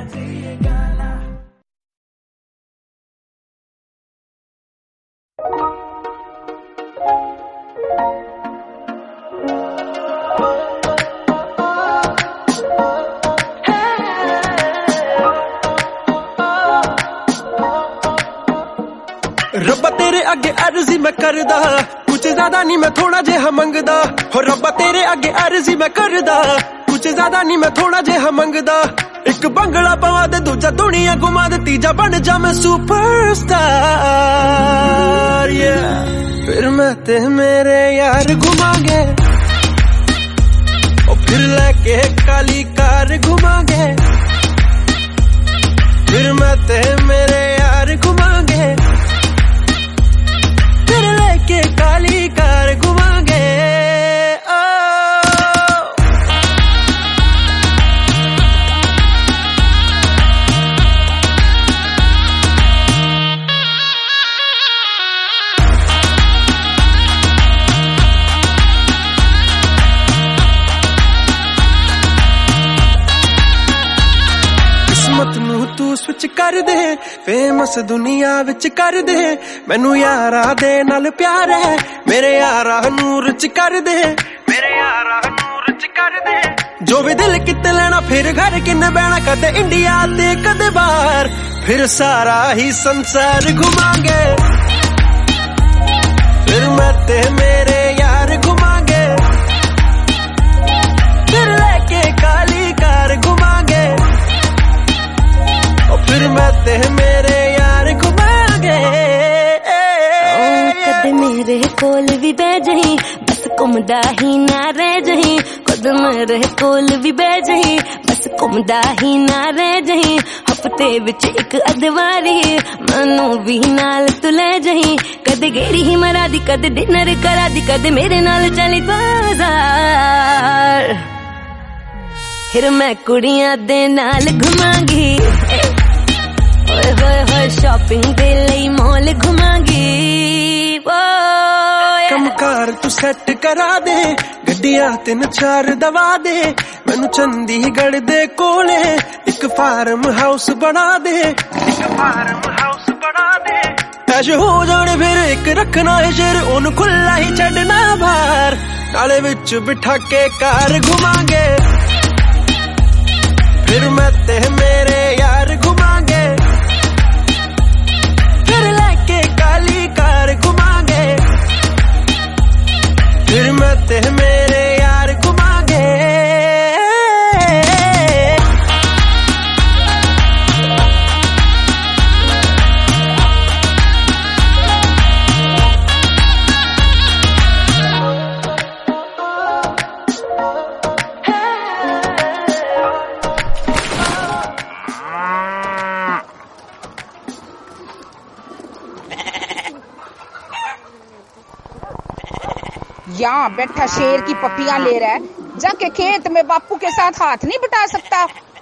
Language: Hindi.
रब्बा तेरे अगे अर्जी मैं करदा, कुछ ज्यादा नहीं मैं थोड़ा जेहा मंगदा। हो रब्बा तेरे अगे अर्जी मैं करदा, कुछ ज्यादा नहीं मैं थोड़ा जेहा मंगदा। एक बंगला पवा दे, दूजा दुनिया घुमा दे, तीजा बन जा मैं सुपरस्टार। फिर मैं ते मेरे यार घुमांगे, और फिर लेके काली कार घुमांगे। फिर मैं ते मेरे यार घुमांगे, के काली कार घुमांगे। किस्मत नू तू स्विच कर दे, फेमस दुनिया विच कर दे। मैनू यारा दे नाल प्यार है, मेरे यारा नू रिच कर दे, मेरे यारा नू रिच कर दे। जो भी दिल किते लेना, फिर घर किन्ने बहना, कदे इंडिया ते कदे बाहर। फिर सारा ही संसार घुमांगे, फिर मैं ते मेरे यार घुमांगे। फिर लेके काली कार घुमांगे, फिर मैं ते मेरे यार घुमांगे। कदे मेरे कोल भी बह जही, बस घुमदा ही ना रह जही। कदे मेरे कोल भी बह जही, बस घुमदा ही ना रह जही। हफ्ते विच एक अदवारी मनु भी नाल तू ले जही। कदे गेड़ी ही मरा दी, कदे डिनर करा दी, कदे मेरे नाल चली बाजार। फिर मैं कुड़ियां दे नाल घुमांगी, शॉपिंग दे लई मॉल घुमांगी। कमकार तू सेट करा दे, गड्डियां 3-4 दवा दे। मैनू चंडीगढ़ दे कोले एक फार्म हाउस बना दे, एक फार्म हाउस बना दे। ऐश हो जाने फिर एक रखना है शेर, ओनू खुला ही छड़ना बाहर। नाले विच बिठा के कार घुमांगे, फिर मैं ते मेरे यार घुमांगे। काली कार घुमांगे, फिर मैं ते मेरे यार घुमांगे। यहाँ बैठा शेर की पपियां ले रहा है, जाके खेत में बापू के साथ हाथ नहीं बटा सकता।